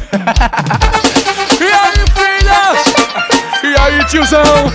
E aí, filhas? E aí, tiozão?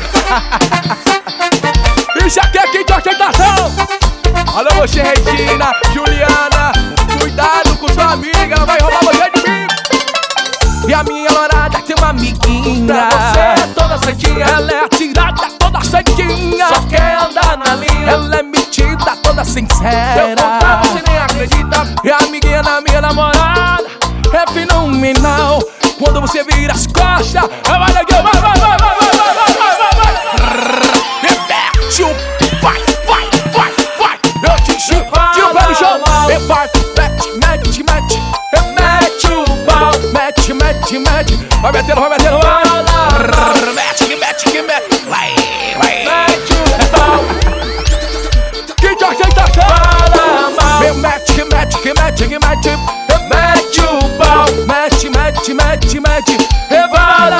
Isso aqui é quem de ostentação. Alô, você, Regina, Juliana, cuidado com sua amiga, ela vai roubar você de mim. E a minha namorada tem uma amiguinha, você é toda santinha, ela é atirada, toda santinha, só quer andar na linha. Ela é metida, toda sincera, eu contar, você nem acredita. E a amiguinha da minha namorada é fenomenal. Quando você vira as costas, ela vai legal, vai, vai, vai, vai, vai, vai, vai, vai, vai, vai. Mete o vai, vai, vai, vai. Eu te chupo, tio pé no chão. E vai, mete, mete, mete. Mete o pau, mete, mete, mete. Vai metendo, vai metendo, vai. Mete, que mete, que mete. Vai, vai. Mete o pau. Que de aceitação. Meu mete, que mete, que mete, que mete. Mete o pau, mete, mete, mete, mete. Revala.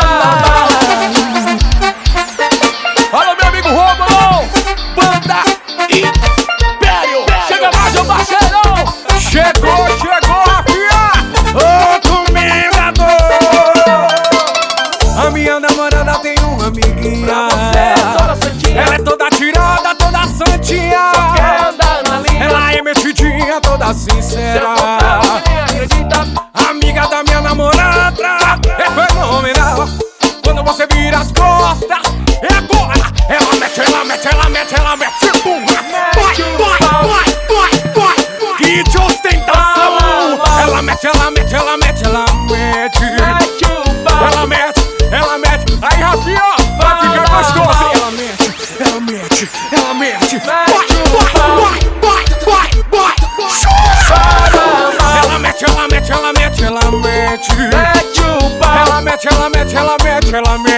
Alô, meu amigo Romulo, Banda Império. Chega mais, meu parceirão. Chegou, chegou, Rafia. Ô, comendador. A minha namorada tem uma amiguinha, ela é toda tirada, toda santinha, só quer andar na linha. Ela é metidinha, toda sincera. Amiga da minha namorada é fenomenal. Quando você vira as costas, é agora. Ela mete, ela mete, ela mete, ela mete. Vai, vai, vai, vai, vai. Que de ostentação. Ela mete, ela mete, ela mete, ela mete. Ela mete, ela mete. Aí, Rafinha, vai ficar gostoso. Ela mete, ela mete, ela mete. Vai, vai, vai, vai, vai, vai. Ela mete, ela mete, ela mete, ela mete. Ela mete, ela mete, ela mete, ela mete.